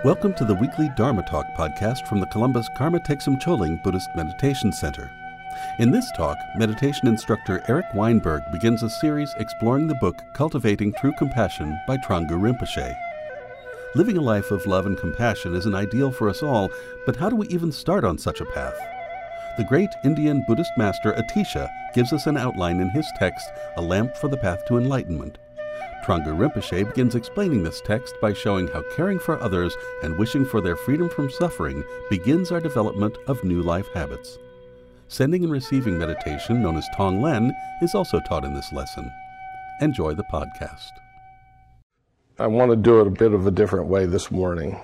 Welcome to the weekly Dharma Talk podcast from the Columbus Karma Thegsum Choling Buddhist Meditation Center. In this talk, meditation instructor Eric Weinberg begins a series exploring the book Cultivating True Compassion by Trungpa Rinpoche. Living a life of love and compassion is an ideal for us all, but how do we even start on such a path? The great Indian Buddhist master Atisha gives us an outline in his text, A Lamp for the Path to Enlightenment. Trungpa Rinpoche begins explaining this text by showing how caring for others and wishing for their freedom from suffering begins our development of new life habits. Sending and receiving meditation, known as Tonglen, is also taught in this lesson. Enjoy the podcast. I want to do it a bit of a different way this morning.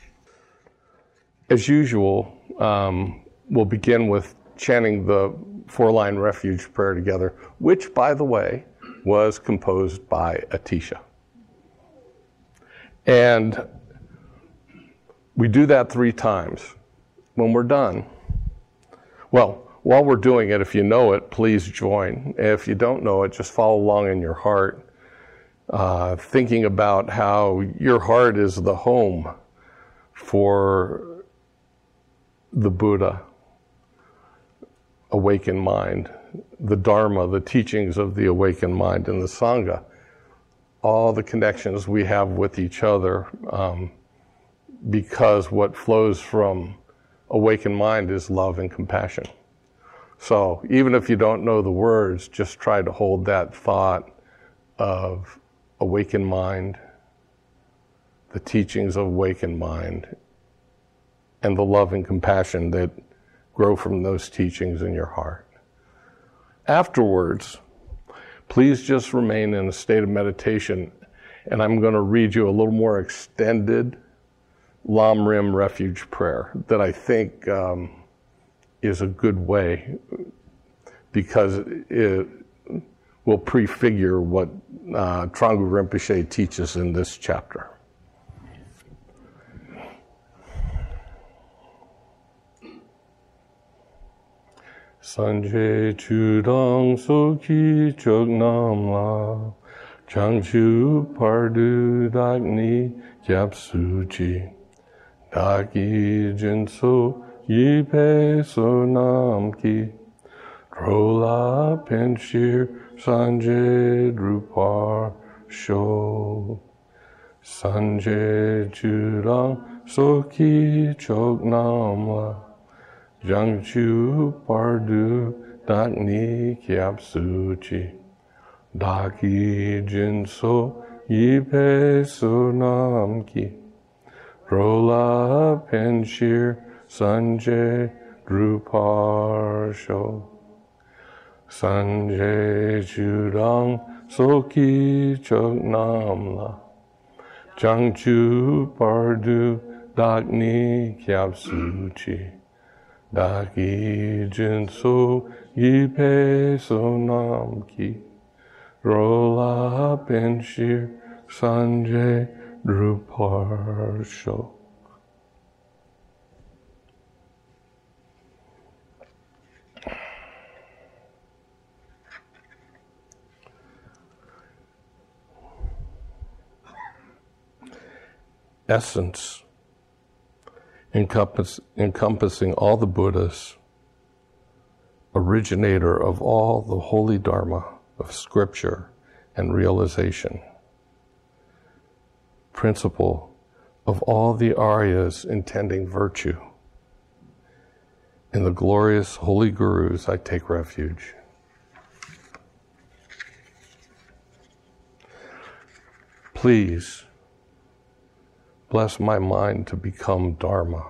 As usual, we'll begin with chanting the four-line refuge prayer together, which, by the way, was composed by Atisha. And we do that 3 times. When we're done, well, while we're doing it, if you know it, please join. If you don't know it, just follow along in your heart, thinking about how your heart is the home for the Buddha, awakened mind, the Dharma, the teachings of the awakened mind, and the Sangha, all the connections we have with each other, because what flows from awakened mind is love and compassion. So even if you don't know the words, just try to hold that thought of awakened mind, the teachings of awakened mind, and the love and compassion that grow from those teachings in your heart. Afterwards, please just remain in a state of meditation, and I'm going to read you a little more extended Lam Rim refuge prayer that I think is a good way, because it will prefigure what Trungpa Rinpoche teaches in this chapter. Sanje chudang soki chognam la, changchu pardu dagni gyapsuchi, dagi jinso yipe sonam ki, drola penshir sanje drupar sho. Sanje chudang soki chognam la, Jangchu Pardu Dakni Kyapsuchi Daki Jinso Yipe Sunamki Rola Penshir Sanje Druparsho Sanje Chudang Soki Chognamla Jangchu Pardu Dakni Kyapsuchi Daki Jinso Yipe Sonamki Rola Penshir Sanje Druparsho. Essence. Encompassing all the Buddhas, originator of all the holy Dharma of scripture and realization, principle of all the Aryas intending virtue. In the glorious holy Gurus I take refuge. Please, bless my mind to become Dharma.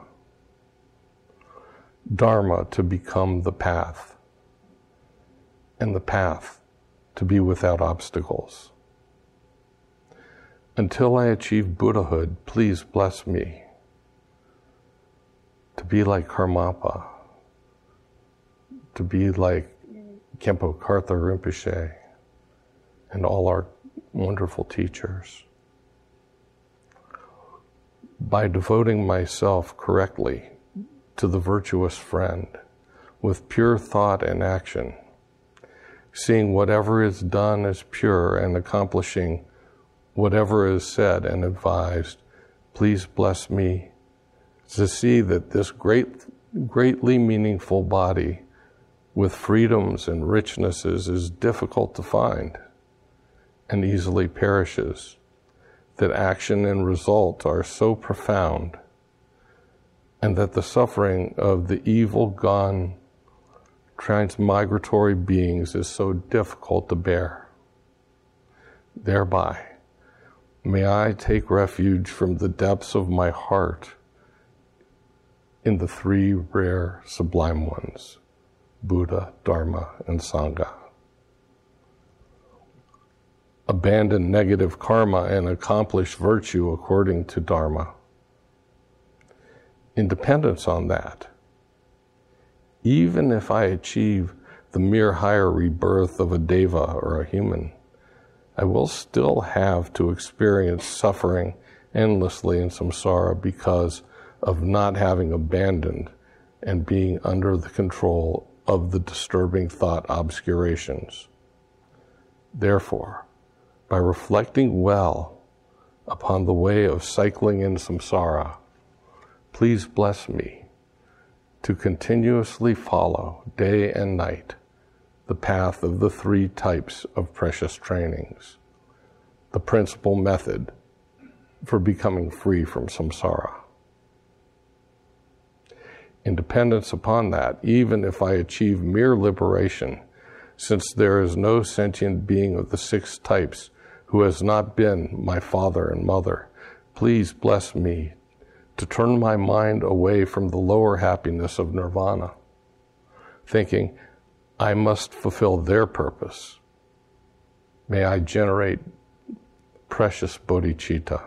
Dharma to become the path, and the path to be without obstacles. Until I achieve Buddhahood, please bless me to be like Karmapa, to be like Khenpo Karthar Rinpoche, and all our wonderful teachers. By devoting myself correctly to the virtuous friend, with pure thought and action, seeing whatever is done as pure and accomplishing whatever is said and advised Please bless me to see that this greatly meaningful body with freedoms and richnesses is difficult to find and easily perishes, that action and result are so profound, and that the suffering of the evil-gone transmigratory beings is so difficult to bear. Thereby, may I take refuge from the depths of my heart in the three rare sublime ones, Buddha, Dharma, and Sangha. Abandon negative karma and accomplish virtue according to Dharma. In dependence on that, even if I achieve the mere higher rebirth of a deva or a human, I will still have to experience suffering endlessly in samsara because of not having abandoned and being under the control of the disturbing thought obscurations. Therefore, by reflecting well upon the way of cycling in samsara, please bless me to continuously follow day and night the path of the three types of precious trainings, the principal method for becoming free from samsara. In dependence upon that, even if I achieve mere liberation, since there is no sentient being of the six types who has not been my father and mother, please bless me to turn my mind away from the lower happiness of nirvana, thinking I must fulfill their purpose. May I generate precious bodhicitta.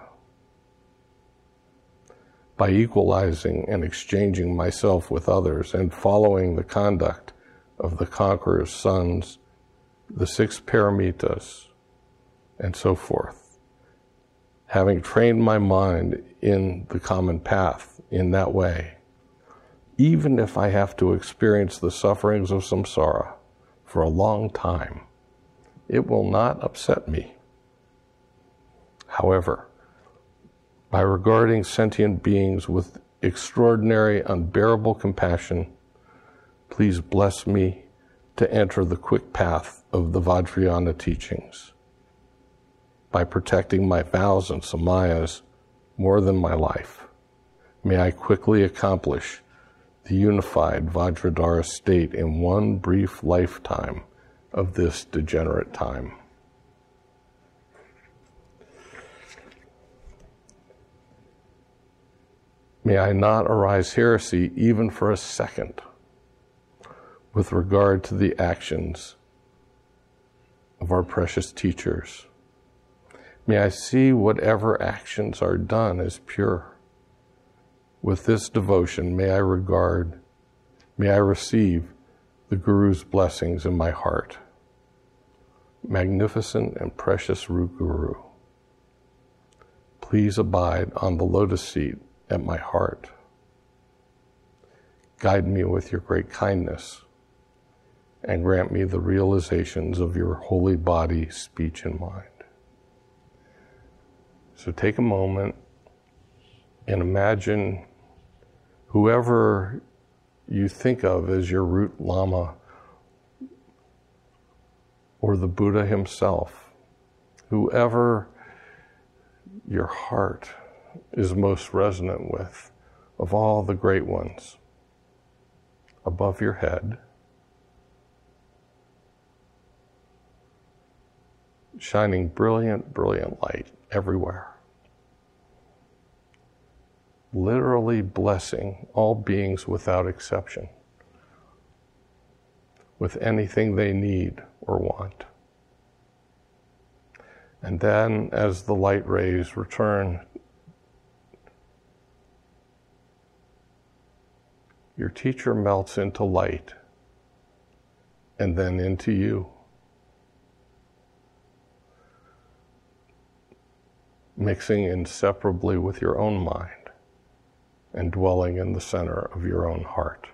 By equalizing and exchanging myself with others and following the conduct of the conqueror's sons, the six paramitas, and so forth, having trained my mind in the common path in that way, even if I have to experience the sufferings of samsara for a long time, it will not upset me. However, by regarding sentient beings with extraordinary, unbearable compassion, please bless me to enter the quick path of the Vajrayana teachings. By protecting my vows and samayas more than my life, may I quickly accomplish the unified Vajradhara state in one brief lifetime of this degenerate time. May I not arise heresy even for a second with regard to the actions of our precious teachers. May I see whatever actions are done as pure. With this devotion, may I receive the Guru's blessings in my heart. Magnificent and precious root Guru, please abide on the lotus seat at my heart. Guide me with your great kindness and grant me the realizations of your holy body, speech, and mind. So take a moment and imagine whoever you think of as your root Lama or the Buddha himself, whoever your heart is most resonant with, of all the great ones, above your head, shining brilliant, brilliant light everywhere, literally blessing all beings without exception with anything they need or want. And then as the light rays return, your teacher melts into light and then into you, mixing inseparably with your own mind and dwelling in the center of your own heart.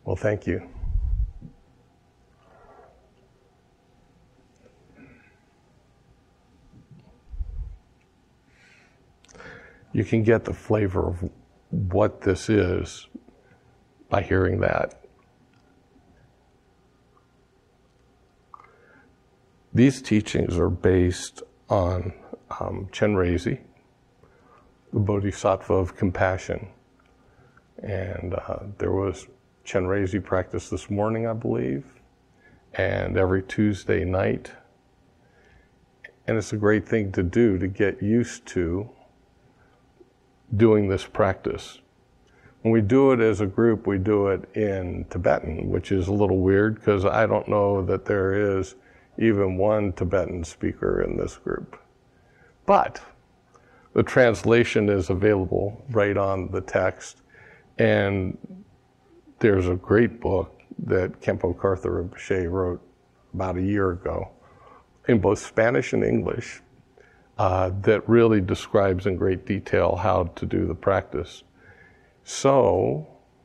Well, thank you. You can get the flavor of what this is by hearing that. These teachings are based on Chenrezig, the Bodhisattva of compassion. And there was Chenrezig practice this morning, I believe, and every Tuesday night. And it's a great thing to do to get used to doing this practice. When we do it as a group, we do it in Tibetan, which is a little weird because I don't know that there is even one Tibetan speaker in this group. But the translation is available right on the text, and there's a great book that Khenpo Karthar Rinpoche wrote about a year ago in both Spanish and English that really describes in great detail how to do the practice. So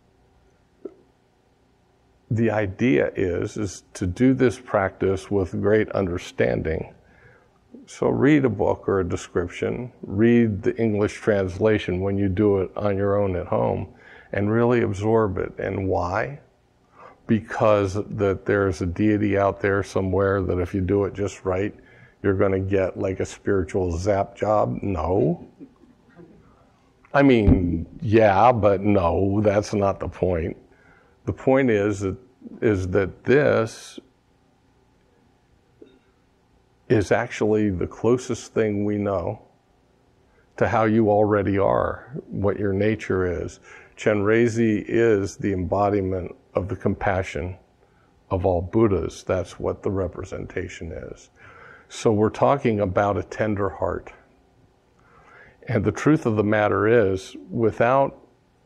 the idea is to do this practice with great understanding. So read a book or a description, read the English translation when you do it on your own at home, and really absorb it. And why? Because that there's a deity out there somewhere that if you do it just right, you're going to get like a spiritual zap job? No. I mean, yeah, but no, that's not the point. The point is that this is actually the closest thing we know to how you already are, what your nature is. Chenrezig is the embodiment of the compassion of all Buddhas. That's what the representation is. So we're talking about a tender heart. And the truth of the matter is, without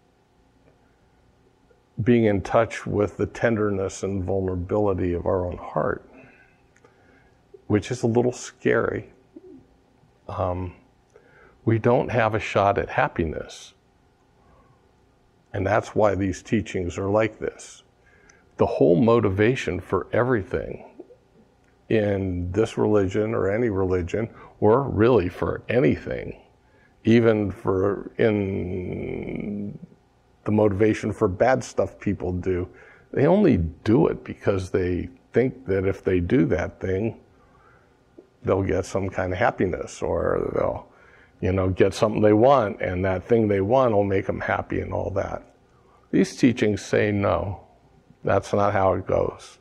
being in touch with the tenderness and vulnerability of our own heart, which is a little scary, we don't have a shot at happiness. And that's why these teachings are like this. The whole motivation for everything in this religion or any religion, or really for anything, even for in the motivation for bad stuff people do, they only do it because they think that if they do that thing, they'll get some kind of happiness, or they'll, get something they want, and that thing they want will make them happy and all that. These teachings say no, that's not how it goes.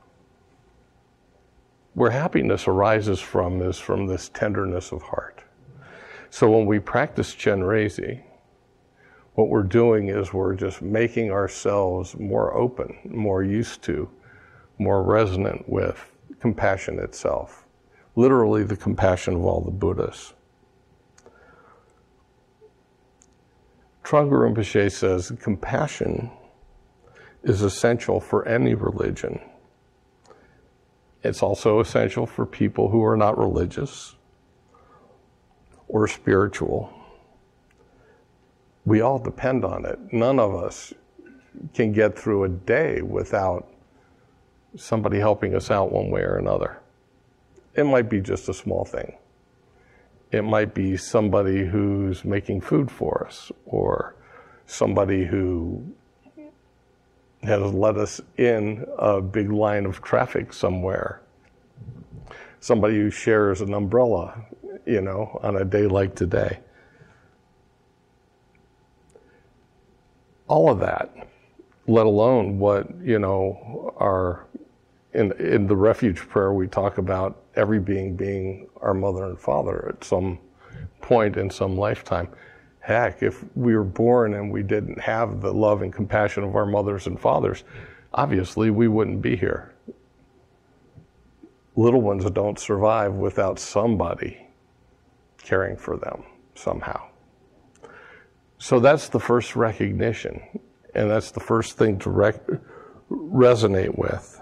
Where happiness arises from is from this tenderness of heart. So when we practice Chenrezig, what we're doing is we're just making ourselves more open, more used to, more resonant with compassion itself. Literally the compassion of all the Buddhas. Trungpa Rinpoche says compassion is essential for any religion. It's also essential for people who are not religious or spiritual. We all depend on it. None of us can get through a day without somebody helping us out one way or another. It might be just a small thing. It might be somebody who's making food for us, or somebody who has let us in a big line of traffic somewhere. Somebody who shares an umbrella, on a day like today. All of that, let alone what, our, in the refuge prayer, we talk about every being our mother and father at some point in some lifetime. Heck, if we were born and we didn't have the love and compassion of our mothers and fathers, obviously we wouldn't be here. Little ones don't survive without somebody caring for them somehow. So that's the first recognition, and that's the first thing to resonate with.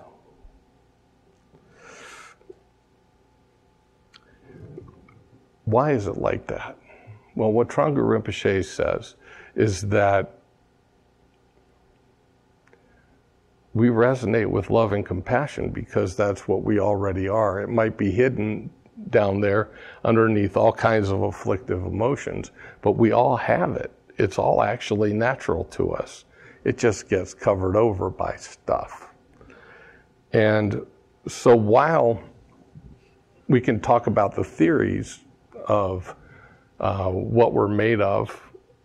Why is it like that? Well, what Trungpa Rinpoche says is that we resonate with love and compassion because that's what we already are. It might be hidden down there underneath all kinds of afflictive emotions, but we all have it. It's all actually natural to us. It just gets covered over by stuff. And so while we can talk about the theories of what we're made of,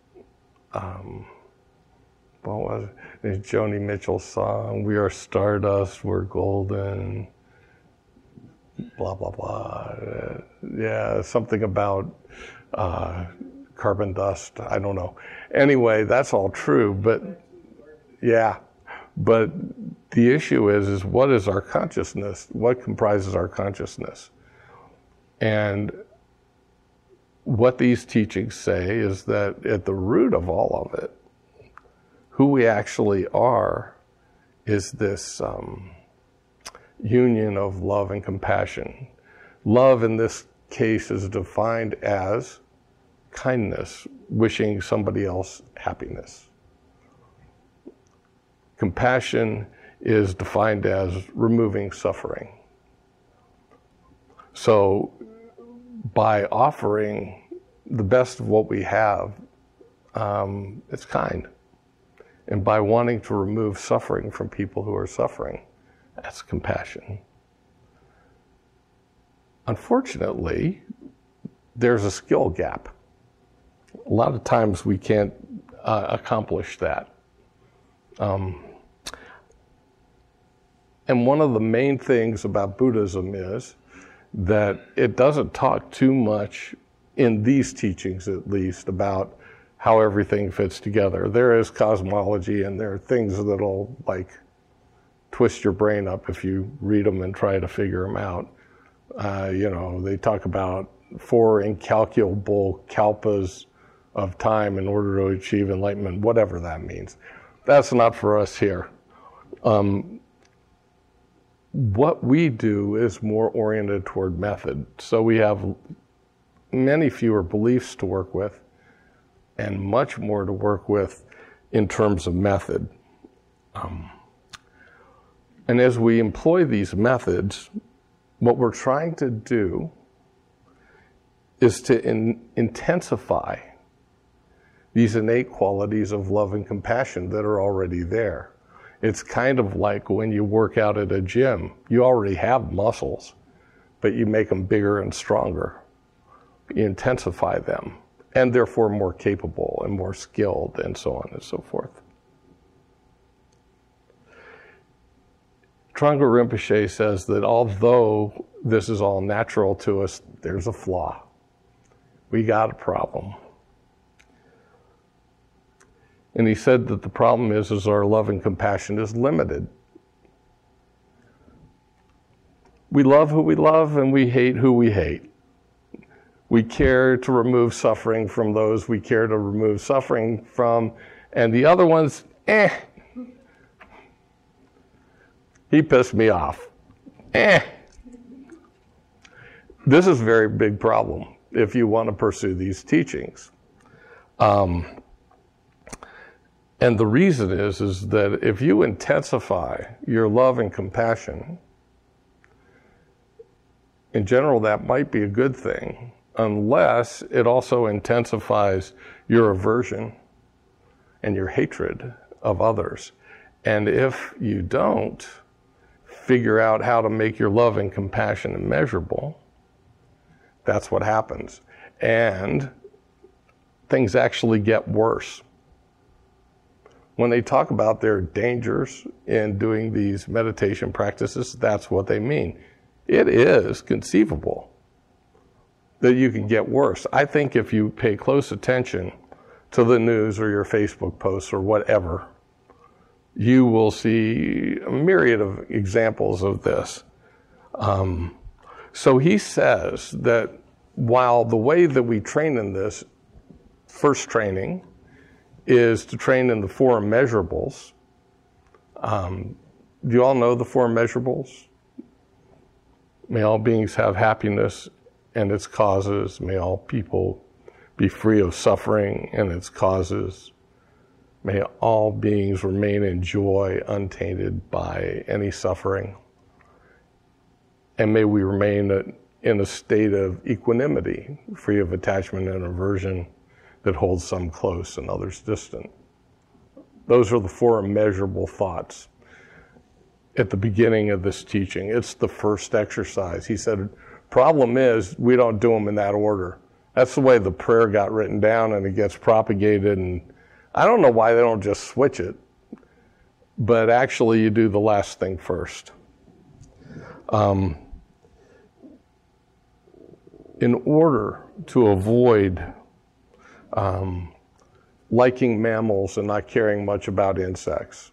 what was it? It's Joni Mitchell's song, "We are stardust, we're golden," blah, blah, blah. Yeah, something about carbon dust, I don't know. Anyway, that's all true, but yeah. But the issue is what is our consciousness? What comprises our consciousness? And what these teachings say is that at the root of all of it, who we actually are is this union of love and compassion. Love in this case is defined as kindness, wishing somebody else happiness. Compassion is defined as removing suffering. So by offering the best of what we have, it's kind. And by wanting to remove suffering from people who are suffering, that's compassion. Unfortunately, there's a skill gap. A lot of times we can't accomplish that. And one of the main things about Buddhism is that it doesn't talk too much, in these teachings at least, about how everything fits together. There is cosmology, and there are things that'll like twist your brain up if you read them and try to figure them out. They talk about 4 incalculable kalpas of time in order to achieve enlightenment, whatever that means. That's not for us here. What we do is more oriented toward method. So we have many fewer beliefs to work with and much more to work with in terms of method. And as we employ these methods, what we're trying to do is to intensify these innate qualities of love and compassion that are already there. It's kind of like when you work out at a gym. You already have muscles, but you make them bigger and stronger. You intensify them, and therefore more capable and more skilled, and so on and so forth. Trungpa Rinpoche says that although this is all natural to us, there's a flaw. We got a problem. And he said that the problem is our love and compassion is limited. We love who we love and we hate who we hate. We care to remove suffering from those we care to remove suffering from, and the other ones, he pissed me off. This is a very big problem if you want to pursue these teachings. And the reason is that if you intensify your love and compassion, in general, that might be a good thing, unless it also intensifies your aversion and your hatred of others. And if you don't figure out how to make your love and compassion immeasurable, that's what happens. And things actually get worse. When they talk about their dangers in doing these meditation practices, that's what they mean. It is conceivable that you can get worse. I think if you pay close attention to the news or your Facebook posts or whatever, you will see a myriad of examples of this. So he says that while the way that we train in this, first training, is to train in the 4 immeasurables. Do you all know the 4 immeasurables? May all beings have happiness and its causes. May all people be free of suffering and its causes. May all beings remain in joy, untainted by any suffering. And may we remain in a state of equanimity, free of attachment and aversion, that holds some close and others distant. Those are the 4 immeasurable thoughts at the beginning of this teaching. It's the first exercise. He said, problem is, we don't do them in that order. That's the way the prayer got written down, and it gets propagated, and I don't know why they don't just switch it, but actually you do the last thing first. In order to avoid liking mammals and not caring much about insects,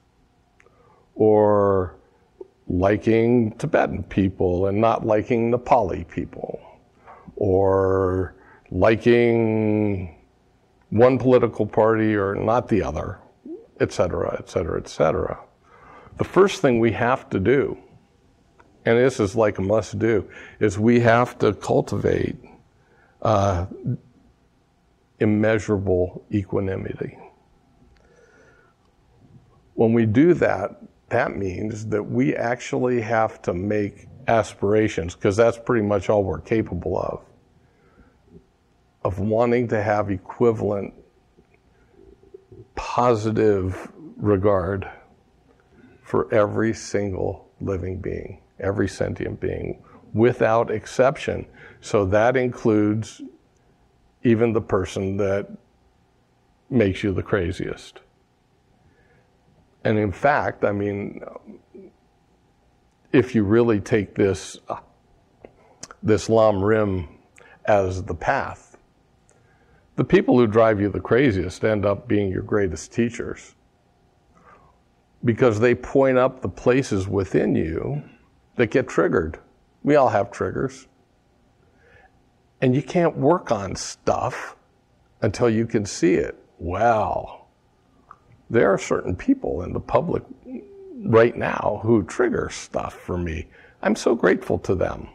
or liking Tibetan people and not liking Nepali people, or liking one political party or not the other, et cetera, et cetera, et cetera. The first thing we have to do, and this is like a must do, is we have to cultivate immeasurable equanimity. When we do that, that means that we actually have to make aspirations, because that's pretty much all we're capable of wanting to have equivalent positive regard for every single living being, every sentient being, without exception. So that includes even the person that makes you the craziest. And in fact, I mean, if you really take this Lam Rim as the path, the people who drive you the craziest end up being your greatest teachers, because they point up the places within you that get triggered. We all have triggers. And you can't work on stuff until you can see it. Well, there are certain people in the public right now who trigger stuff for me. I'm so grateful to them,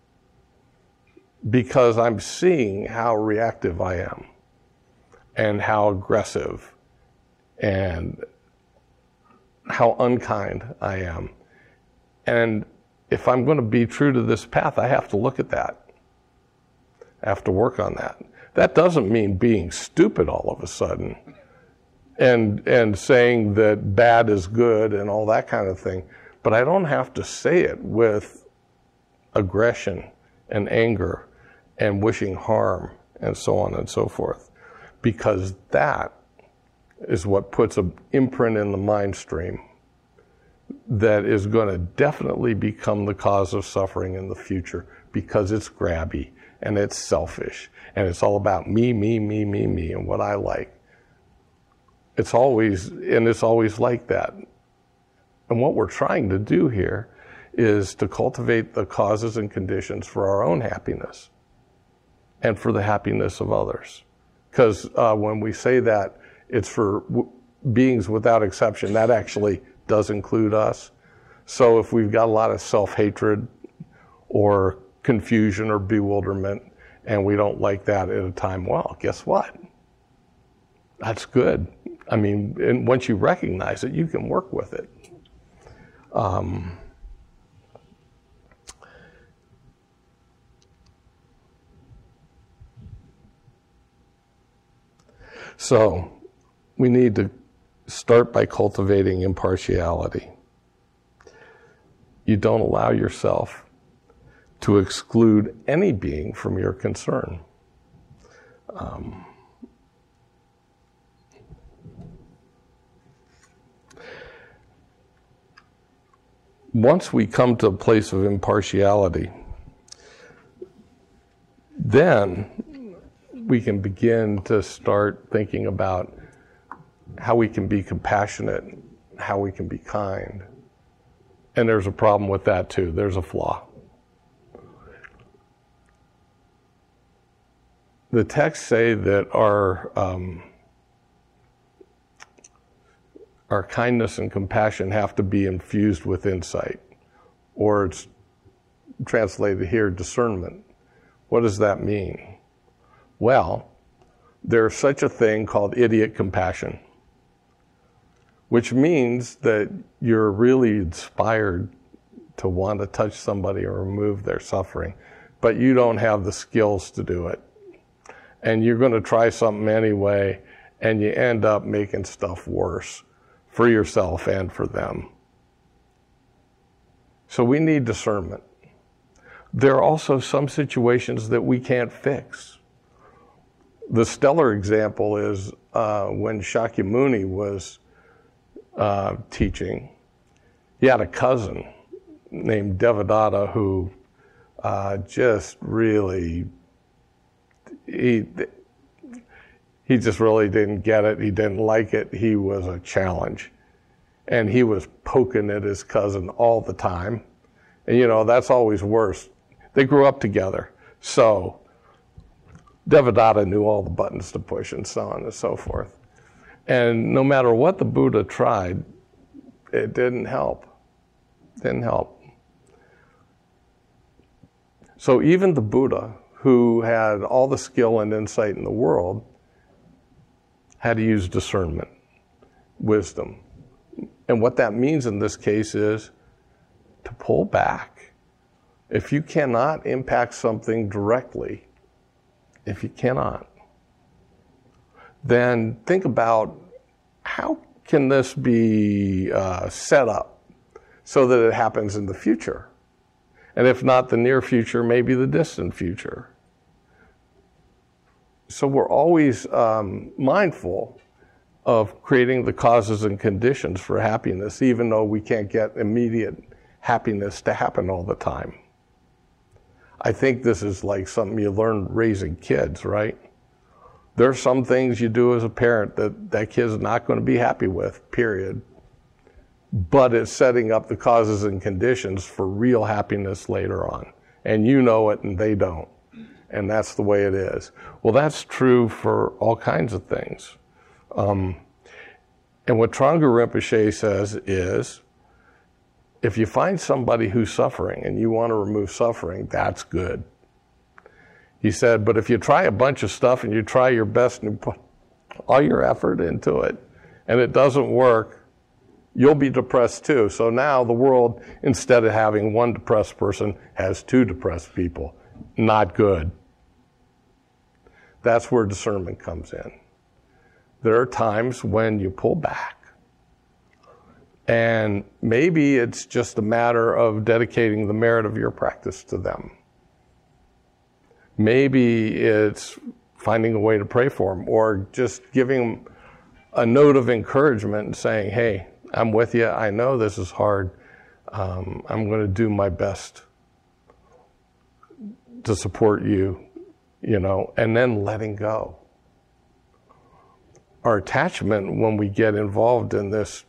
because I'm seeing how reactive I am and how aggressive and how unkind I am. And if I'm going to be true to this path, I have to look at that. I have to work on that. That doesn't mean being stupid all of a sudden and saying that bad is good and all that kind of thing. But I don't have to say it with aggression and anger and wishing harm and so on and so forth, because that is what puts an imprint in the mind stream that is going to definitely become the cause of suffering in the future, because it's grabby and it's selfish and it's all about me, me, me, me, me, and what I like. It's always like that. And what we're trying to do here is to cultivate the causes and conditions for our own happiness and for the happiness of others. Because when we say that it's for beings without exception, that actually does include us. So if we've got a lot of self-hatred or confusion or bewilderment, and we don't like that at a time, well, guess what? That's good. I mean, and once you recognize it, you can work with it. So we need to start by cultivating impartiality. You don't allow yourself to exclude any being from your concern. Once we come to a place of impartiality, then we can begin to start thinking about how we can be compassionate, how we can be kind. And there's a problem with that too. There's a flaw. The texts say that our kindness and compassion have to be infused with insight, or it's translated here, discernment. What does that mean? Well, there's such a thing called idiot compassion. which means that you're really inspired to want to touch somebody or remove their suffering, but you don't have the skills to do it. And you're going to try something anyway, and you end up making stuff worse for yourself and for them. So we need discernment. There are also some situations that we can't fix. The stellar example is when Shakyamuni was teaching. He had a cousin named Devadatta who just really, he just really didn't get it. He didn't like it. He was a challenge. And he was poking at his cousin all the time. And, you know, that's always worse. They grew up together. So Devadatta knew all the buttons to push and so on and so forth. And no matter what the Buddha tried, it didn't help. Didn't help. So even the Buddha, who had all the skill and insight in the world, had to use discernment, wisdom. And what that means in this case is to pull back. If you cannot impact something directly, if you cannot, then think about how can this be set up so that it happens in the future? And if not the near future, maybe the distant future. So we're always mindful of creating the causes and conditions for happiness, even though we can't get immediate happiness to happen all the time. I think this is like something you learn raising kids, right? There are some things you do as a parent that kid's not going to be happy with, period. But it's setting up the causes and conditions for real happiness later on. And you know it and they don't. And that's the way it is. Well, that's true for all kinds of things. And what Trungpa Rinpoche says is, if you find somebody who's suffering and you want to remove suffering, that's good. He said, but if you try a bunch of stuff and you try your best and you put all your effort into it and it doesn't work, you'll be depressed too. So now the world, instead of having one depressed person, has two depressed people. Not good. That's where discernment comes in. There are times when you pull back. And maybe it's just a matter of dedicating the merit of your practice to them. Maybe it's finding a way to pray for them, or just giving them a note of encouragement and saying, hey, I'm with you. I know this is hard. I'm going to do my best to support you, and then letting go. Our attachment when we get involved in this,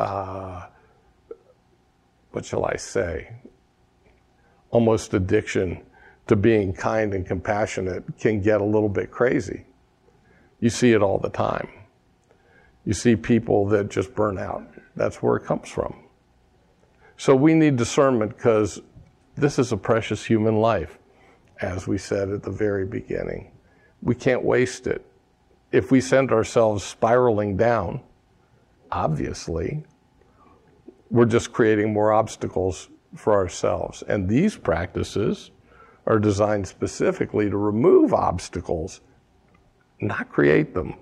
what shall I say, almost addiction to being kind and compassionate can get a little bit crazy. You see it all the time. You see people that just burn out. That's where it comes from. So we need discernment because this is a precious human life, as we said at the very beginning. We can't waste it. If we send ourselves spiraling down, obviously, we're just creating more obstacles for ourselves. And these practices are designed specifically to remove obstacles, not create them.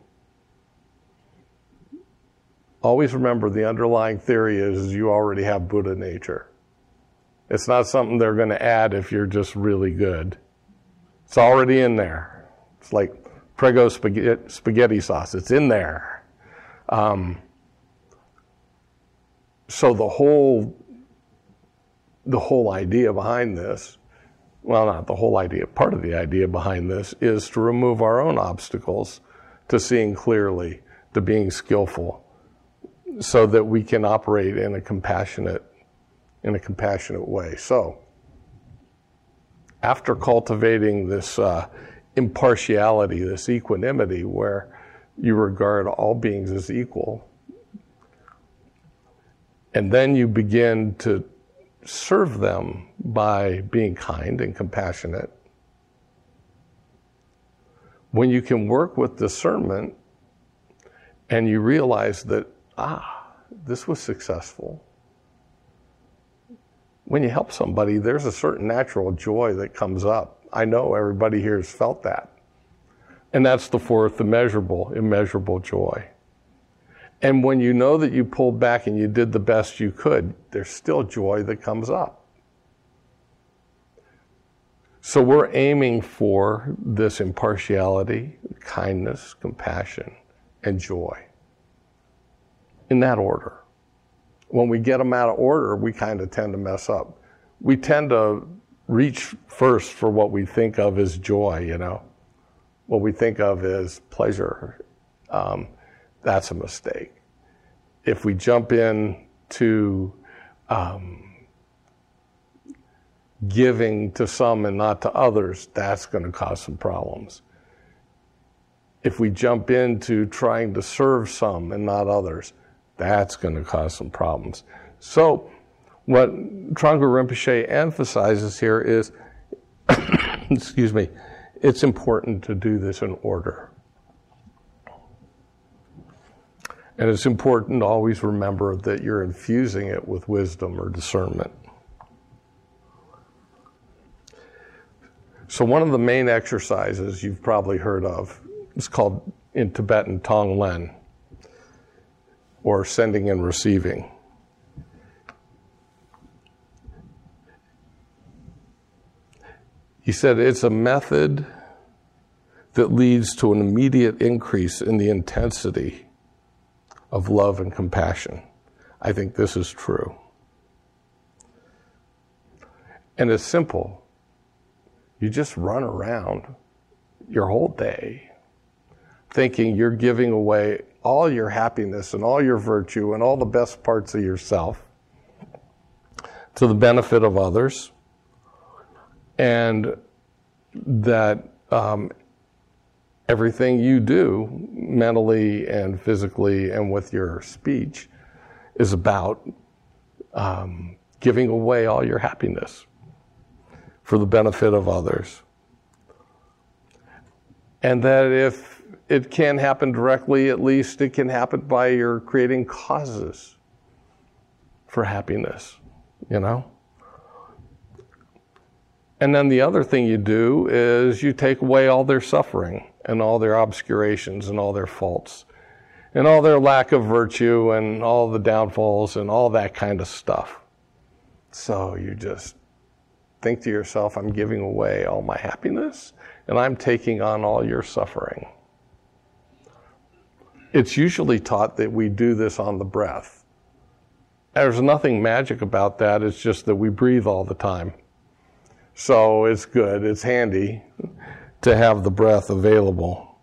Always remember the underlying theory is you already have Buddha nature. It's not something they're going to add if you're just really good. It's already in there. It's like Prego spaghetti sauce. It's in there. So the whole idea behind this, well, not the whole idea, part of the idea behind this is to remove our own obstacles to seeing clearly, to being skillful, so that we can operate in a compassionate way. So, after cultivating this impartiality, this equanimity, where you regard all beings as equal, and then you begin to serve them by being kind and compassionate. When you can work with discernment and you realize that, this was successful. When you help somebody, there's a certain natural joy that comes up. I know everybody here has felt that. And that's the fourth, immeasurable joy. And when you know that you pulled back and you did the best you could, there's still joy that comes up. So we're aiming for this impartiality, kindness, compassion, and joy. In that order. When we get them out of order, we kind of tend to mess up. We tend to reach first for what we think of as joy, what we think of as pleasure. That's a mistake. If we jump in to giving to some and not to others, that's going to cause some problems. If we jump into trying to serve some and not others, that's going to cause some problems. So what Trungpa Rinpoche emphasizes here is, excuse me, it's important to do this in order. And it's important to always remember that you're infusing it with wisdom or discernment. So one of the main exercises you've probably heard of is called in Tibetan Tonglen, or sending and receiving. He said it's a method that leads to an immediate increase in the intensity of love and compassion. I think this is true. And it's simple. You just run around your whole day thinking you're giving away all your happiness and all your virtue and all the best parts of yourself to the benefit of others, and that everything you do mentally and physically and with your speech is about giving away all your happiness for the benefit of others. And that if it can happen directly, at least it can happen by your creating causes for happiness, And then the other thing you do is you take away all their suffering and all their obscurations and all their faults and all their lack of virtue and all the downfalls and all that kind of stuff. So you just think to yourself, I'm giving away all my happiness and I'm taking on all your suffering. It's usually taught that we do this on the breath. There's nothing magic about that. It's just that we breathe all the time. So it's good. It's handy to have the breath available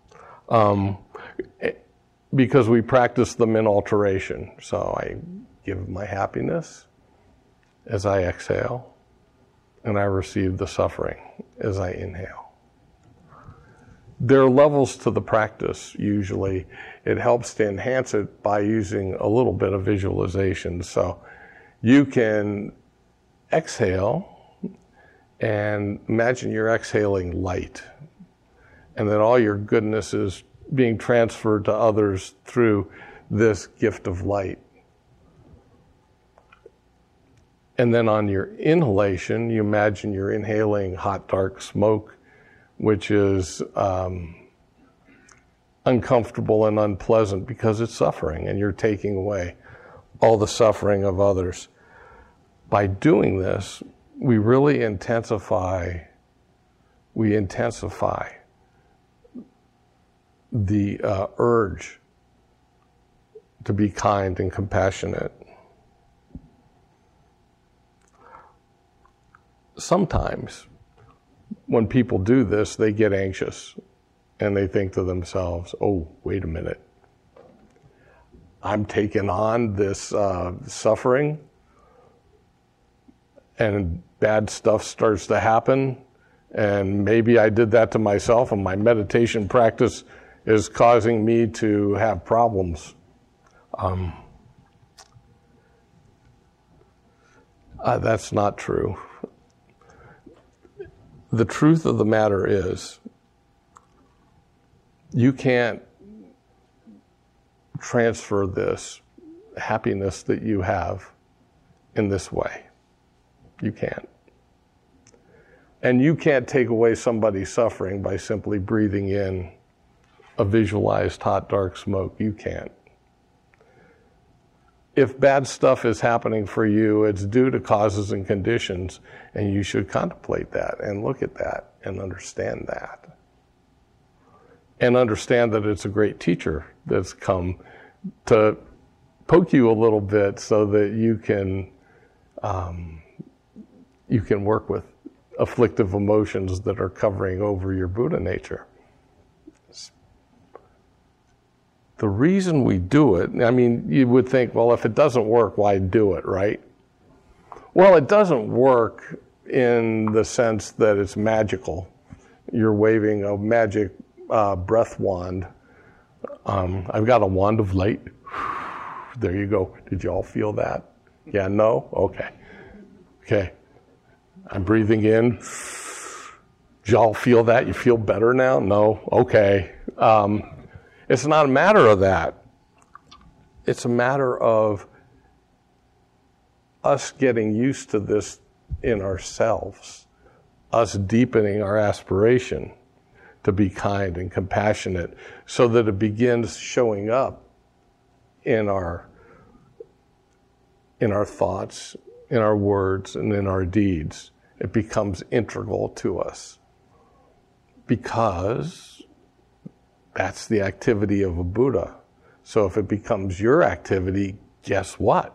because we practice them in alteration. So I give my happiness as I exhale, and I receive the suffering as I inhale. There are levels to the practice, usually. It helps to enhance it by using a little bit of visualization. So you can exhale and imagine you're exhaling light, and that all your goodness is being transferred to others through this gift of light. And then on your inhalation, you imagine you're inhaling hot, dark smoke, which is uncomfortable and unpleasant because it's suffering, and you're taking away all the suffering of others. By doing this, we really intensify the urge to be kind and compassionate. Sometimes when people do this, they get anxious and they think to themselves, oh, wait a minute. I'm taking on this suffering and bad stuff starts to happen, and maybe I did that to myself and my meditation practice is causing me to have problems. That's not true. The truth of the matter is, you can't transfer this happiness that you have in this way. You can't. And you can't take away somebody's suffering by simply breathing in a visualized hot, dark smoke. You can't. If bad stuff is happening for you, it's due to causes and conditions, and you should contemplate that and look at that and understand that. And understand that it's a great teacher that's come to poke you a little bit so that you can work with afflictive emotions that are covering over your Buddha nature. The reason we do it, I mean, you would think, well, if it doesn't work, why do it, right? Well, it doesn't work in the sense that it's magical. You're waving a magic breath wand. I've got a wand of light. There you go. Did you all feel that? Yeah, no? Okay. Okay. I'm breathing in. Did y'all feel that? You feel better now? No? Okay. It's not a matter of that. It's a matter of us getting used to this in ourselves, us deepening our aspiration to be kind and compassionate so that it begins showing up in our thoughts, in our words, and in our deeds. It becomes integral to us because that's the activity of a Buddha. So if it becomes your activity, guess what?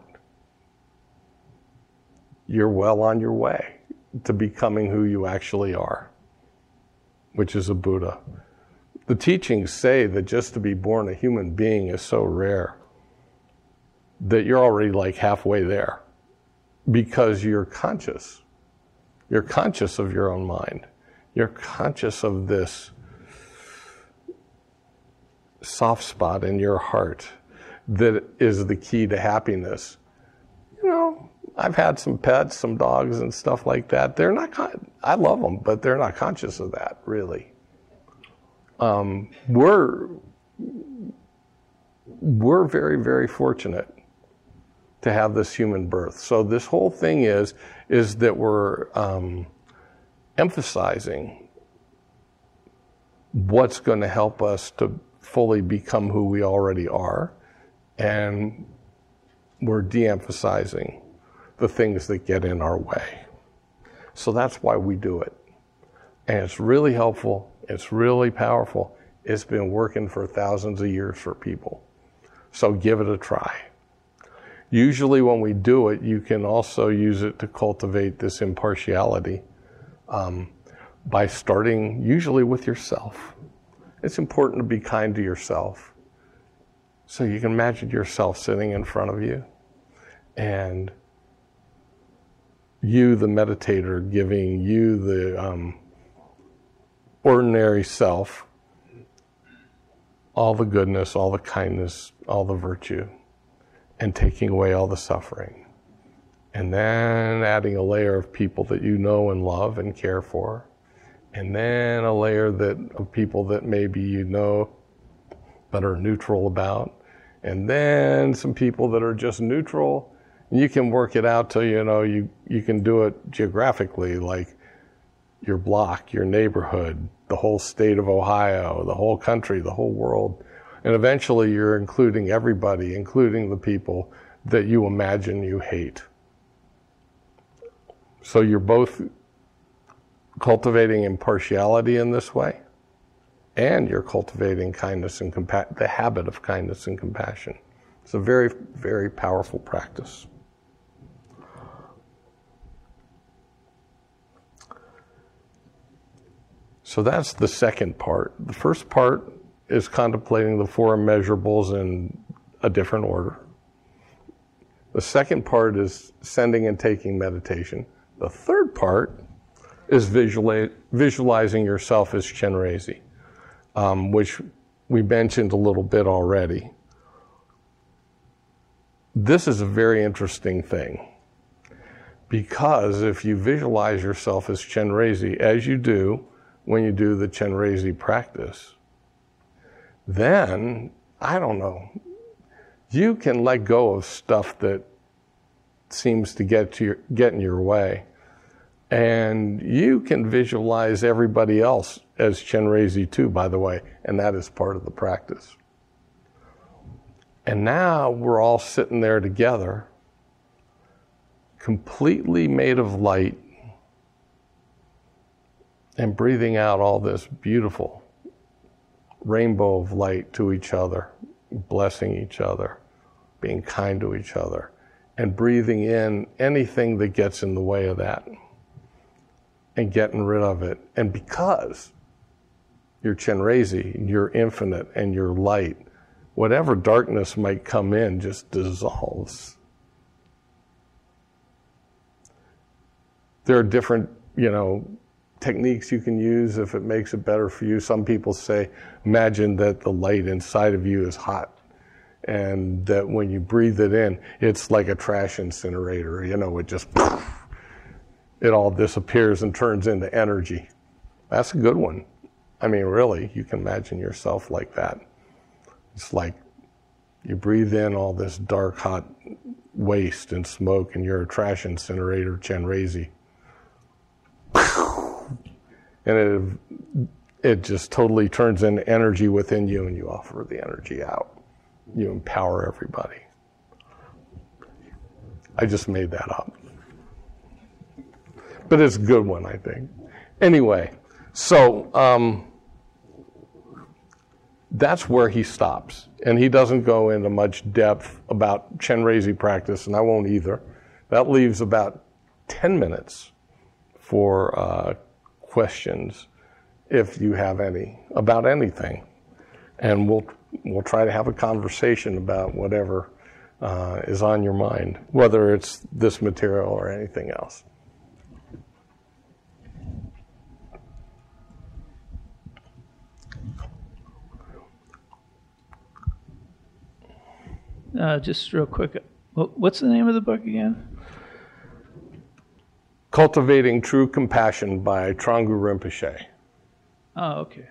You're well on your way to becoming who you actually are, which is a Buddha. The teachings say that just to be born a human being is so rare that you're already like halfway there because you're conscious. You're conscious of your own mind. You're conscious of this soft spot in your heart that is the key to happiness. You know, I've had some pets, some dogs and stuff like that. They're not, I love them, but they're not conscious of that, really. We're very, very fortunate to have this human birth. So this whole thing is that we're emphasizing what's going to help us to fully become who we already are, and we're de-emphasizing the things that get in our way. So that's why we do it. And it's really helpful. It's really powerful. It's been working for thousands of years for people. So give it a try. Usually when we do it, you can also use it to cultivate this impartiality by starting usually with yourself. It's important to be kind to yourself. So you can imagine yourself sitting in front of you and you, the meditator, giving you the ordinary self all the goodness, all the kindness, all the virtue, and taking away all the suffering. And then adding a layer of people that you know and love and care for. And then a layer of people that maybe you know but are neutral about. And then some people that are just neutral. And you can work it out till you can do it geographically, like your block, your neighborhood, the whole state of Ohio, the whole country, the whole world. And eventually you're including everybody, including the people that you imagine you hate. So you're both cultivating impartiality in this way, and you're cultivating kindness and the habit of kindness and compassion. It's a very, very powerful practice. So that's the second part. The first part is contemplating the four immeasurables in a different order. The second part is sending and taking meditation. The third part is visualizing yourself as Chenrezig, which we mentioned a little bit already. This is a very interesting thing, because if you visualize yourself as Chenrezig, as you do when you do the Chenrezig practice, then, I don't know, you can let go of stuff that seems to get in your way. And you can visualize everybody else as Chenrezig too, by the way, and that is part of the practice. And now we're all sitting there together, completely made of light, and breathing out all this beautiful rainbow of light to each other, blessing each other, being kind to each other, and breathing in anything that gets in the way of that and getting rid of it. And because you're Chenrezig, you're infinite and you're light, whatever darkness might come in just dissolves. There are different, techniques you can use if it makes it better for you. Some people say, imagine that the light inside of you is hot, and that when you breathe it in, it's like a trash incinerator. It just, it all disappears and turns into energy. That's a good one. I mean, really, you can imagine yourself like that. It's like you breathe in all this dark, hot waste and smoke, and you're a trash incinerator, Chenrezig. And it just totally turns into energy within you, and you offer the energy out. You empower everybody. I just made that up. But it's a good one, I think. Anyway, so that's where he stops. And he doesn't go into much depth about Chenrezig practice, and I won't either. That leaves about 10 minutes for questions, if you have any, about anything. And we'll try to have a conversation about whatever is on your mind, whether it's this material or anything else. Just real quick, what's the name of the book again? Cultivating True Compassion by Trungpa Rinpoche. Oh, okay.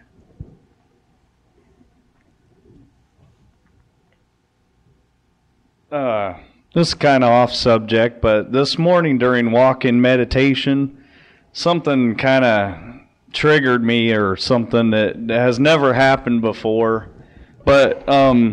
This is kind of off subject, but this morning during walk-in meditation, something kind of triggered me, or something that has never happened before. But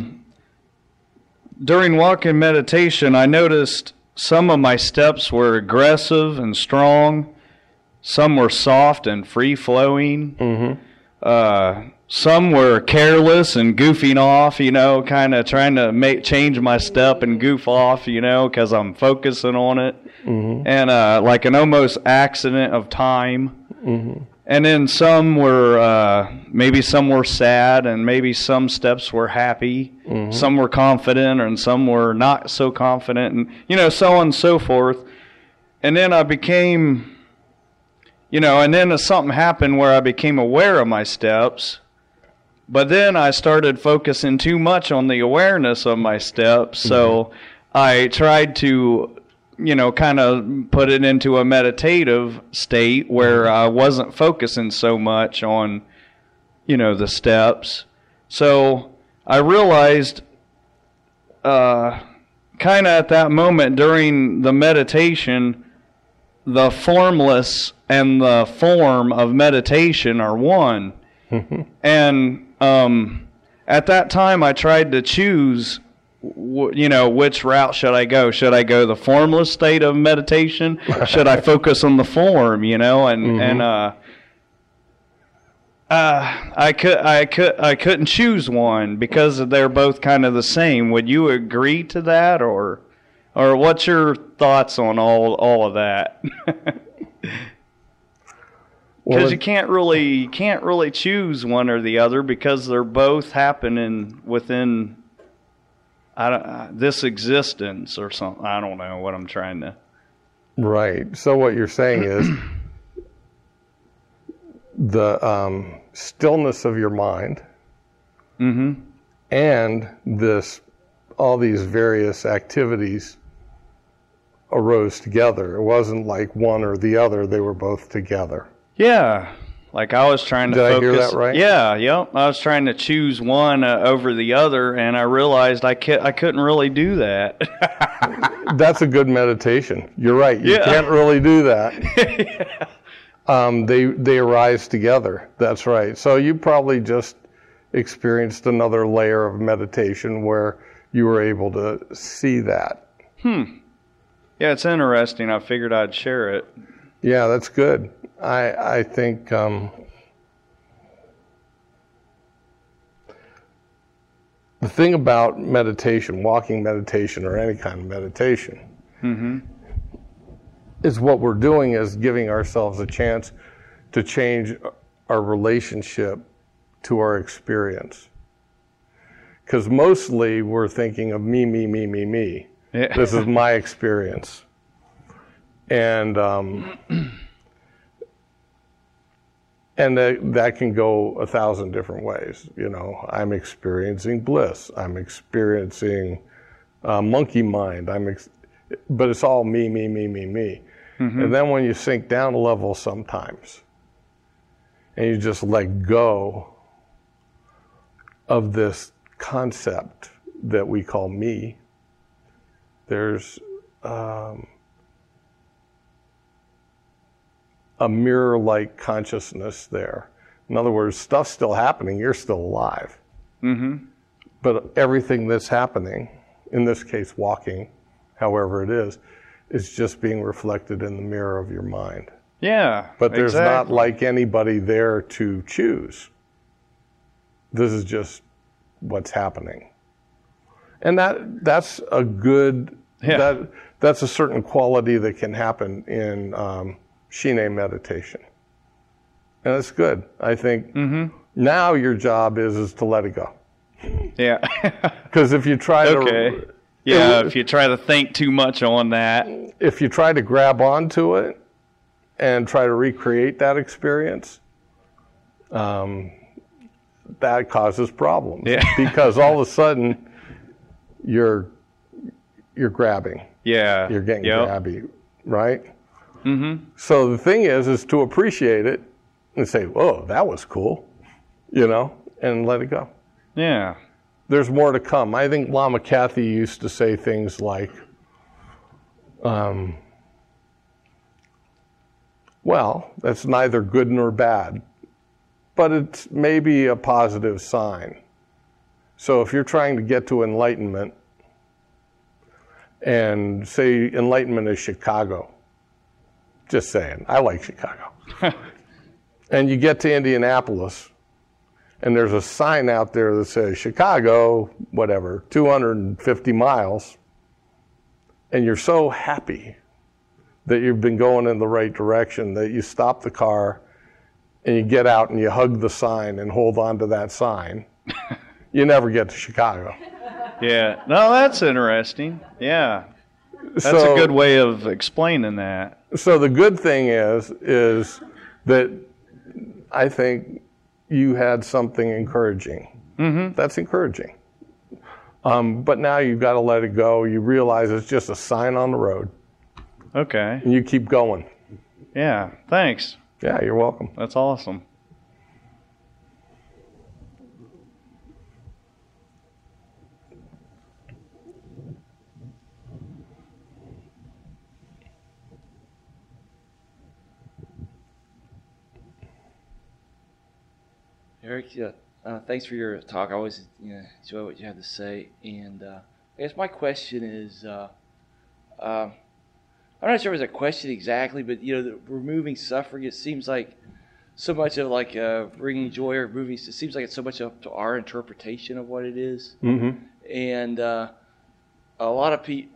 during walk-in meditation, I noticed some of my steps were aggressive and strong. Some were soft and free-flowing. Mm-hmm. Some were careless and goofing off, kind of trying to change my step and goof off, because I'm focusing on it. Mm-hmm. And like an almost accident of time. Mm-hmm. And then some were, maybe some were sad, and maybe some steps were happy. Mm-hmm. Some were confident, and some were not so confident, and, so on and so forth. And then I became, and then something happened where I became aware of my steps. But then I started focusing too much on the awareness of my steps. Mm-hmm. So I tried to, kind of put it into a meditative state where I wasn't focusing so much on, the steps. So I realized kind of at that moment during the meditation, the formless and the form of meditation are one. Mm-hmm. And at that time I tried to choose which route should I go? Should I go the formless state of meditation? Should I focus on the form? Mm-hmm. I couldn't choose one because they're both kind of the same. Would you agree to that, or what's your thoughts on all of that? Because you can't really choose one or the other, because they're both happening within this existence or something. I don't know what I'm trying to. Right. So what you're saying is the stillness of your mind, mm-hmm. and all these various activities arose together. It wasn't like one or the other; they were both together. Yeah. Like I was trying to Did focus. I hear that right? Yeah, yep. I was trying to choose one over the other, and I realized I couldn't really do that. That's a good meditation. You're right. You can't really do that. They arise together. That's right. So you probably just experienced another layer of meditation where you were able to see that. Yeah, it's interesting. I figured I'd share it. Yeah, that's good. I think the thing about meditation, walking meditation or any kind of meditation, is what we're doing is giving ourselves a chance to change our relationship to our experience. Because mostly we're thinking of me, me, me, me, me. Yeah. This is my experience. And that can go 1,000 different ways. You know, I'm experiencing bliss. I'm experiencing monkey mind. But it's all me, me, me, me, me. And then when you sink down a level sometimes, and you just let go of this concept that we call me, there's a mirror-like consciousness there. In other words, stuff's still happening, you're still alive. But everything that's happening, in this case walking, however it is just being reflected in the mirror of your mind. Yeah, But there's not exactly. like anybody there to choose. This is just what's happening. And that's a good, that's a certain quality that can happen in Shine meditation. And it's good. I think now your job is to let it go. Yeah. Because if you try Okay. Yeah, if you try to think too much on that. if you try to grab onto it and try to recreate that experience, that causes problems. Yeah. Because all of a sudden you're grabbing. Yeah. You're getting Yep. grabby, right? So the thing is to appreciate it and say, "Whoa, that was cool," you know, and let it go. Yeah. There's more to come. I think Lama Kathy used to say things like, well, that's neither good nor bad, but it's maybe a positive sign. So if you're trying to get to enlightenment, and say enlightenment is Chicago, just saying, I like Chicago. And you get to Indianapolis, and there's a sign out there that says Chicago, whatever, 250 miles, and you're so happy that you've been going in the right direction that you stop the car and you get out and you hug the sign and hold on to that sign. You never get to Chicago. Yeah. No, that's interesting. Yeah. That's a good way of explaining that. So the good thing is that I think you had something encouraging. That's encouraging. But now you've got to let it go. You realize it's just a sign on the road. Okay. And you keep going. Yeah. Thanks. Yeah, you're welcome. That's awesome. Eric, thanks for your talk. I always enjoy what you have to say. And I guess my question is, I'm not sure if it's a question exactly, but removing suffering, it seems like so much of like bringing joy or removing, it seems like it's so much up to our interpretation of what it is. And a lot of people,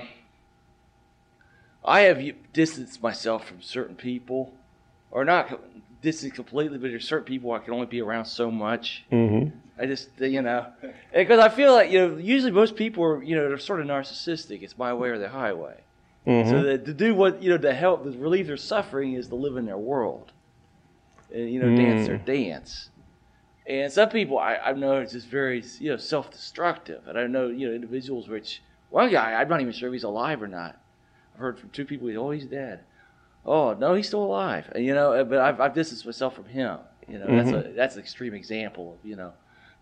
I have distanced myself from certain people, or not distant completely, but there's certain people I can only be around so much. I just, because I feel like, usually most people are, they're sort of narcissistic. It's my way or the highway. So that to do what, to help, to relieve their suffering is to live in their world. And, dance their dance. And some people I know are just very, self-destructive. And I know, individuals which, one guy, I'm not even sure if he's alive or not. I've heard from two people, he's dead. oh no, he's still alive. You know, but I've distanced myself from him. You know, that's an extreme example of, you know,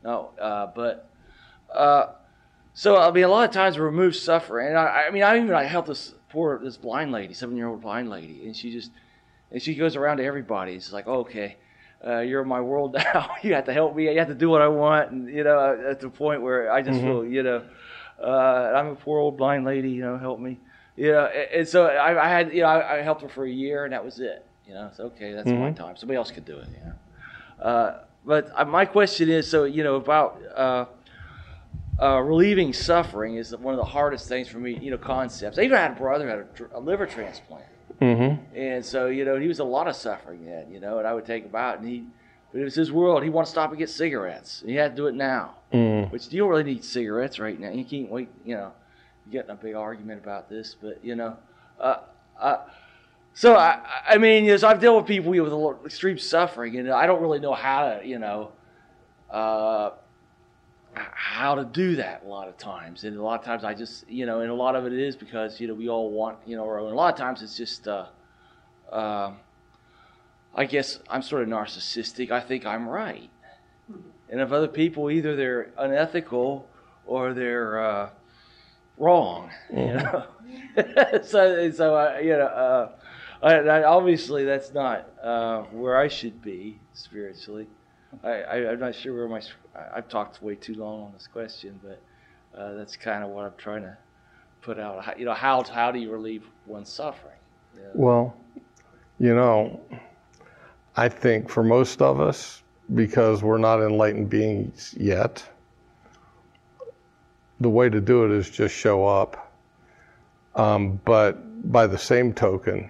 so I mean, a lot of times we remove suffering, and I helped this blind lady, 7-year-old blind lady, and she goes around to everybody. It's like, oh, okay, you're in my world now. You have to help me. You have to do what I want, and you know, at the point where I just feel, you know, I'm a poor old blind lady. You know, help me. You know, and so I had, you know, I helped her for a year, and that was it. You know, it's okay. That's my time. Somebody else could do it. You know, but my question is, so you know, about relieving suffering is one of the hardest things for me, you know, concepts. I even had a brother who had a liver transplant. And so, you know, he was a lot of suffering then, you know, and I would take him out, but it was his world. He wanted to stop and get cigarettes. And he had to do it now. Which you don't really need cigarettes right now. You can't wait, you know, you're getting a big argument about this, but, you know. So, I mean, you know, so I've dealt with people with a lot of extreme suffering, and I don't really know how to, you know, how to do that a lot of times. And a lot of times I just, you know, and a lot of it is because, you know, we all want, you know, our own. A lot of times it's just, I guess I'm sort of narcissistic. I think I'm right. And if other people, either they're unethical or they're wrong, you know. so you know, I obviously that's not where I should be spiritually. I'm not sure where I've talked way too long on this question, but that's kind of what I'm trying to put out. You know, how do you relieve one's suffering? You know? Well, you know, I think for most of us, because we're not enlightened beings yet, the way to do it is just show up. But by the same token,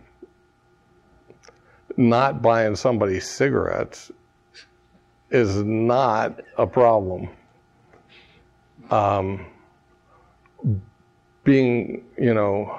not buying somebody cigarettes is not a problem. Being, you know,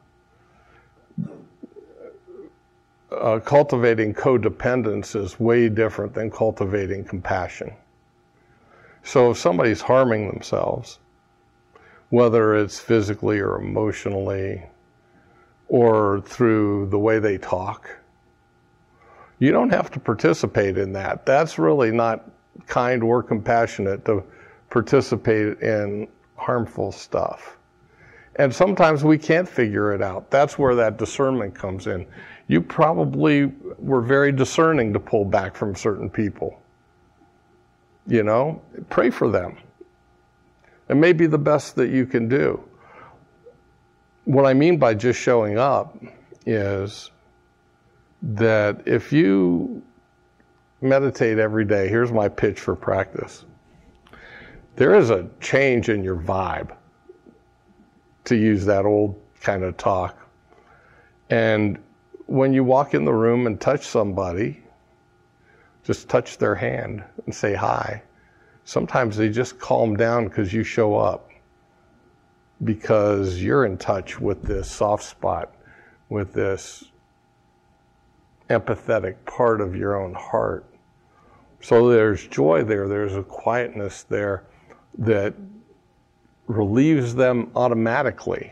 cultivating codependence is way different than cultivating compassion. So if somebody's harming themselves, whether it's physically or emotionally or through the way they talk, you don't have to participate in that. That's really not kind or compassionate to participate in harmful stuff. And sometimes we can't figure it out. That's where that discernment comes in. You probably were very discerning to pull back from certain people. You know, pray for them. It may be the best that you can do. What I mean by just showing up is that if you meditate every day, here's my pitch for practice. There is a change in your vibe, to use that old kind of talk. And when you walk in the room and touch somebody, just touch their hand and say hi. Sometimes they just calm down because you show up, because you're in touch with this soft spot, with this empathetic part of your own heart. So there's joy there, there's a quietness there that relieves them automatically.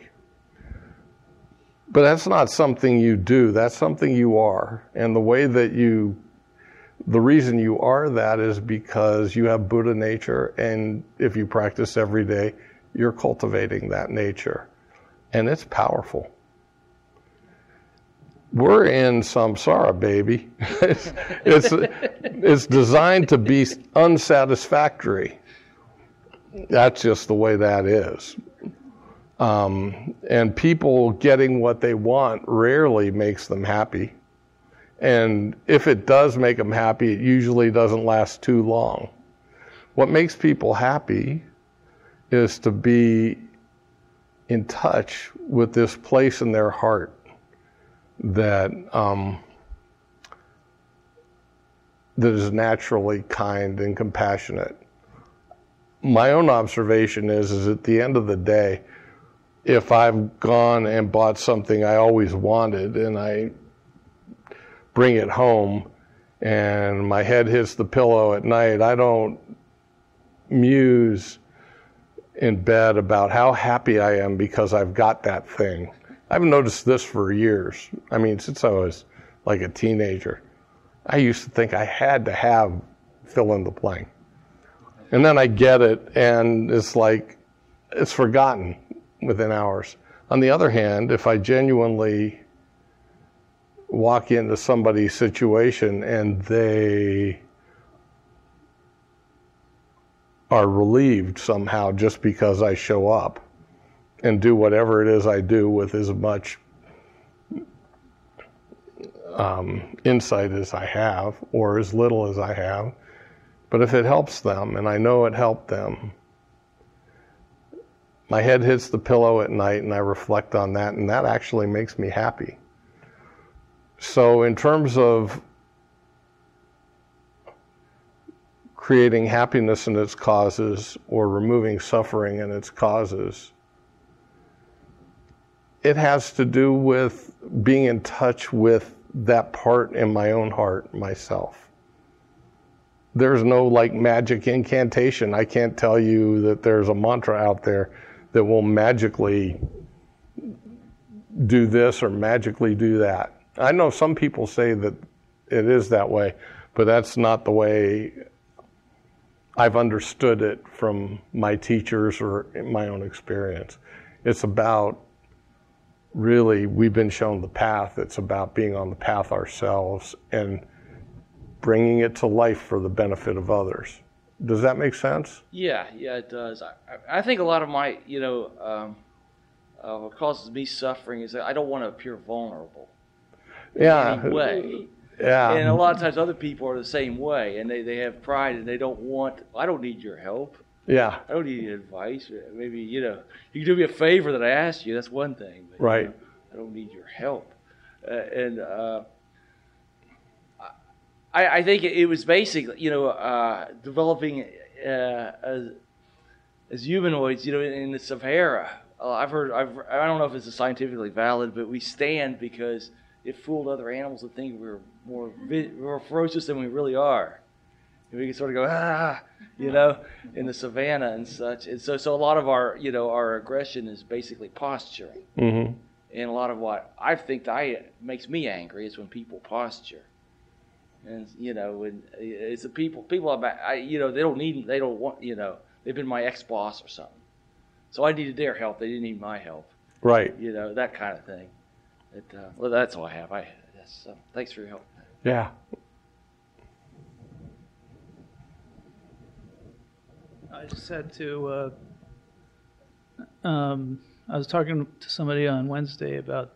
But that's not something you do, that's something you are. And the reason you are that is because you have Buddha nature, and if you practice every day, you're cultivating that nature. And it's powerful. We're in samsara, baby. It's designed to be unsatisfactory. That's just the way that is. And people getting what they want rarely makes them happy. And if it does make them happy, it usually doesn't last too long. What makes people happy is to be in touch with this place in their heart that is naturally kind and compassionate. My own observation is at the end of the day, if I've gone and bought something I always wanted and I bring it home and my head hits the pillow at night, I don't muse in bed about how happy I am because I've got that thing. I've noticed this for years. I mean, since I was like a teenager, I used to think I had to have fill in the blank. And then I get it, and it's like, it's forgotten within hours. On the other hand, if I genuinely walk into somebody's situation and they are relieved somehow just because I show up and do whatever it is I do with as much insight as I have, or as little as I have, but if it helps them, and I know it helped them, my head hits the pillow at night and I reflect on that, and that actually makes me happy. So in terms of creating happiness and its causes, or removing suffering and its causes, it has to do with being in touch with that part in my own heart, myself. There's no like magic incantation. I can't tell you that there's a mantra out there that will magically do this or magically do that. I know some people say that it is that way, but that's not the way I've understood it from my teachers or my own experience. It's about, really, we've been shown the path. It's about being on the path ourselves and bringing it to life for the benefit of others. Does that make sense? Yeah, it does. I think a lot of my, what causes me suffering is that I don't want to appear vulnerable in any way. Yeah. And a lot of times other people are the same way, and they have pride, and they don't want, I don't need your help. Yeah. I don't need your advice. Maybe, you can do me a favor that I asked you. That's one thing. But, right. I don't need your help. I think it was basically, developing as humanoids, in the Sahara. I don't know if it's scientifically valid, but we stand because it fooled other animals to think we were more ferocious than we really are. And we can sort of go, in the savannah and such. And so a lot of our aggression is basically posturing. Mm-hmm. And a lot of what I think makes me angry is when people posture. And when it's the people they don't want, they've been my ex-boss or something, so I needed their help. They didn't need my help. Right. That kind of thing. Well, that's all I have. Thanks for your help. Yeah. I just had to. I was talking to somebody on Wednesday about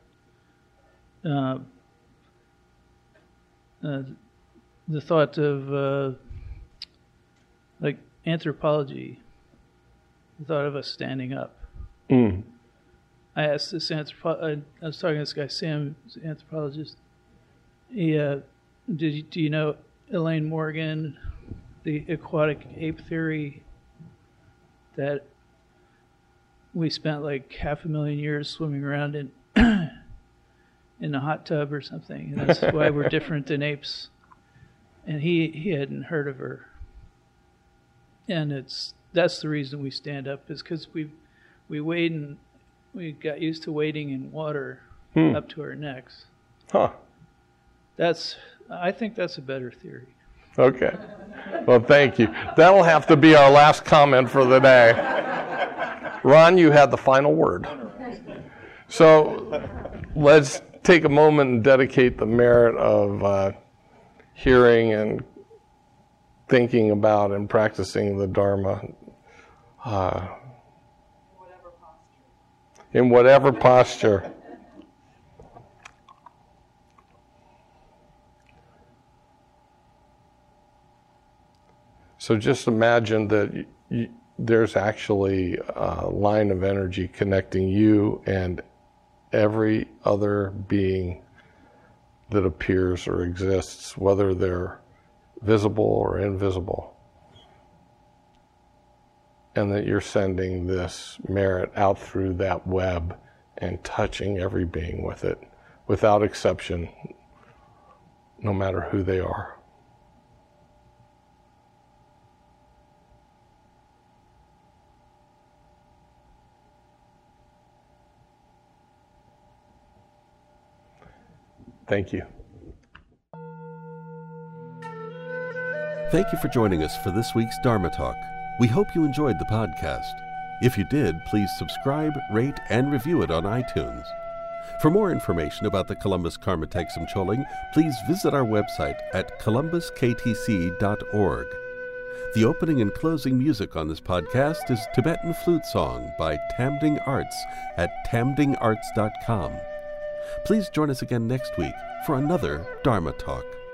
the thought of like anthropology, the thought of us standing up. Mm. I asked this I was talking to this guy, Sam, who's an anthropologist. He, do you know Elaine Morgan, the aquatic ape theory, that we spent like 500,000 years swimming around in a hot tub or something, and that's why we're different than apes. And he hadn't heard of her, and that's the reason we stand up, is because we wade and we got used to wading in water up to our necks. Huh. I think that's a better theory. Okay. Well, thank you. That'll have to be our last comment for the day. Ron, you had the final word. So let's take a moment and dedicate the merit of hearing and thinking about and practicing the Dharma in whatever posture. So just imagine that there's actually a line of energy connecting you and every other being that appears or exists, whether they're visible or invisible. And that you're sending this merit out through that web and touching every being with it, without exception, no matter who they are. Thank you. Thank you for joining us for this week's Dharma Talk. We hope you enjoyed the podcast. If you did, please subscribe, rate, and review it on iTunes. For more information about the Columbus Karma Thegsum Choling, please visit our website at columbusktc.org. The opening and closing music on this podcast is Tibetan Flute Song by Tamding Arts at tamdingarts.com. Please join us again next week for another Dharma Talk.